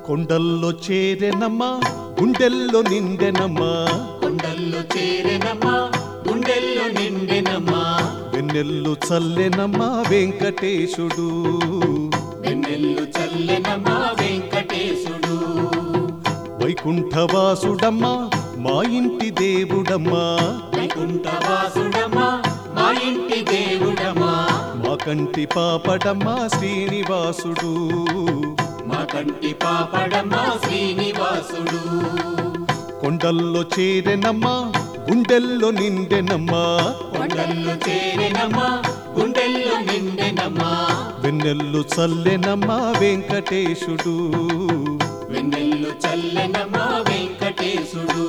కొండల్లో చేరెనమ్మా గుండెల్లో నిండెనమ్మా కొండల్లో చేరెనమ్మా గుండెల్లో నిండెనమ్మా వెన్నెల్లు చల్లెనమ్మా వెంకటేశుడు వెన్నెల్లు చల్లెనమ్మా వెంకటేశుడు వైకుంఠవాసుడమ్మా మా ఇంటి దేవుడమ్మా వైకుంఠవాసుడమ్మా మా ఇంటి దేవుడమ్మా మా కంటి పాపడమ్మా శ్రీనివాసుడు మా కంటి పాపడమ్మా శ్రీనివాసుడు కొండల్లో చేరెనమ్మా గుండెల్లో నిండెనమ్మా కొండల్లో చేరెనమ్మా గుండెల్లో నిండెనమ్మా వెన్నెల్లు చల్లెనమ్మా వెంకటేశుడు వెన్నెల్లు చల్లెనమ్మా వెంకటేశుడు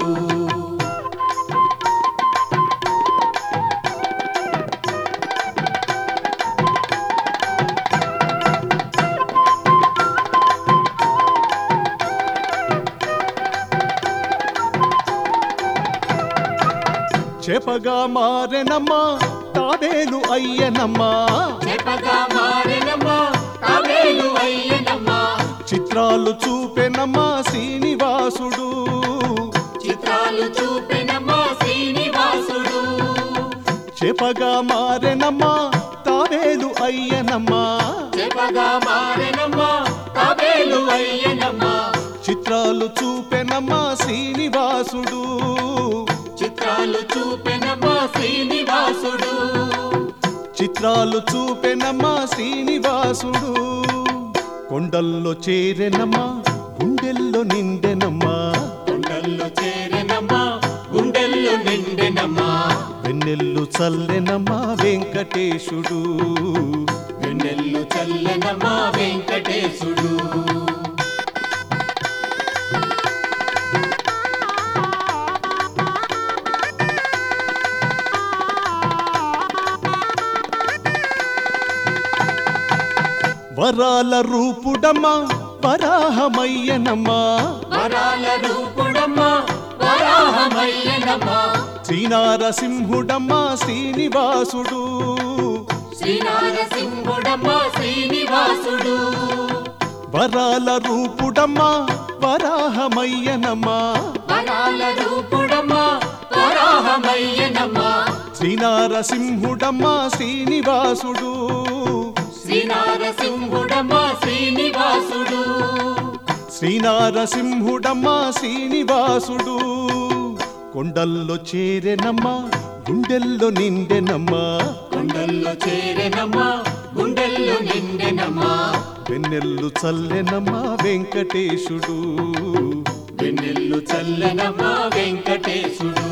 చేపగా మారెనమ్మా తాబేలు అయ్యనమ్మా చేపగా మారెనమ్మా తాబేలు అయ్యనమ్మా చిత్రాలు చూపెనమ్మా శ్రీనివాసుడు చిత్రాలు చూపెనమ్మా శ్రీనివాసుడు చేపగా మారెనమ్మా తాబేలు అయ్యనమ్మా చేపగా మారెనమ్మా తాబేలు అయ్యనమ్మా చిత్రాలు చూపెనమ్మా శ్రీనివాసుడు చిత్రాలు చూపెనమ్మా శ్రీనివాసుడు చిత్రాలు చూపెనమ్మా శ్రీనివాసుడు కొండల్లో చేరెనమ్మా గుండెల్లో నిండెనమ్మా కొండల్లో చేరెనమ్మా గుండెల్లో నిండెనమ్మా వెన్నెల్లు చల్లెనమ్మా వెంకటేశుడు వెన్నెల్లు చల్లెనమ్మా వెంకటేశుడు వరాల రూపుడమ్మా వరాహమయ్యనమ్మా వరాల రూపుడమ్మా వరాహమయ్యనమ్మా శ్రీనారసింహుడమ్మా శ్రీనివాసుడు శ్రీనారసింహుడమ్మా శ్రీనివాసుడు వరాల రూపుడమ్మా వరాహమయ్యనమ్మా వరాల రూపుడమ్మా వరాహమయ్యనమ్మా శ్రీనారసింహుడమ్మా శ్రీనివాసుడు శ్రీనారసింహుడమ్మా శ్రీనివాసుడు శ్రీనారసింహుడమ్మా శ్రీనివాసుడు కొండల్లో చేరెనమ్మా గుండెల్లో నిండెనమ్మా కొండల్లో చేరెనమ్మా గుండెల్లో నిండెనమ్మా వెన్నెల్లు చల్లెనమ్మా వెంకటేశుడు వెన్నెల్లు చల్లెనమ్మా వెంకటేశుడు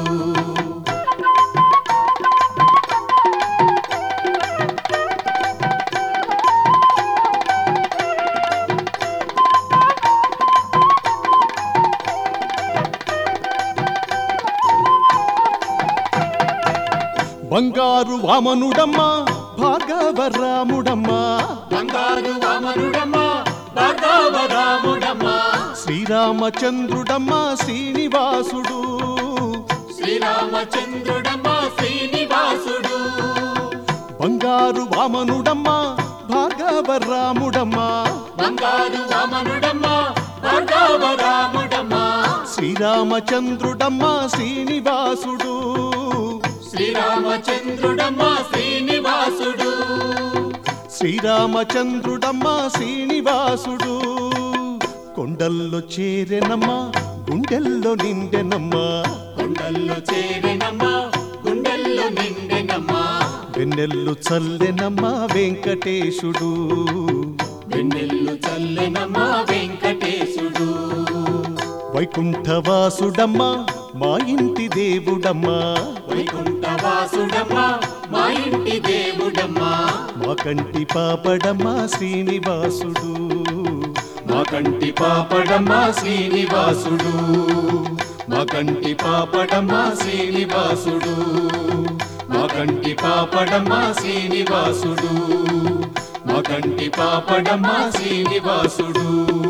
బంగారు వామనుడమ్మా భార్గవరాముడమ్మా బంగారు వామనుడమ్మా భార్గవరాముడమ్మా శ్రీరామచంద్రుడమ్మా శ్రీనివాసుడు శ్రీరామచంద్రుడమ్మా శ్రీనివాసుడు బంగారు వామనుడమ్మా భార్గవరాముడమ్మా బంగారు వామనుడమ్మా భార్గవరాముడమ్మా శ్రీరామచంద్రుడమ్మా శ్రీనివాసుడు శ్రీరామచంద్రుడమ్మా శ్రీనివాసుడు శ్రీరామచంద్రుడమ్మా శ్రీనివాసుడు కొండల్లో చేరెనమ్మా గుండెల్లో నిండెనమ్మా కొండల్లో చేరెనమ్మా గుండెల్లో నిండెనమ్మా వెన్నెల్లు చల్లెనమ్మా వెంకటేశుడు వెన్నెల్లు చల్లెనమ్మా వెంకటేశుడు వైకుంఠవాసుడమ్మా మా ఇంటి దేవుడమ్మా వైకుంఠవాసుడమ్మా మా ఇంటి దేవుడమ్మా మా కంటి పాపడమ్మా శ్రీనివాసుడు మా కంటి పాపడమ్మా శ్రీనివాసుడు మా కంటి పాపడమ్మా శ్రీనివాసుడు మా కంటి పాపడమ్మా శ్రీనివాసుడు మా కంటి పాపడమ్మా శ్రీనివాసుడు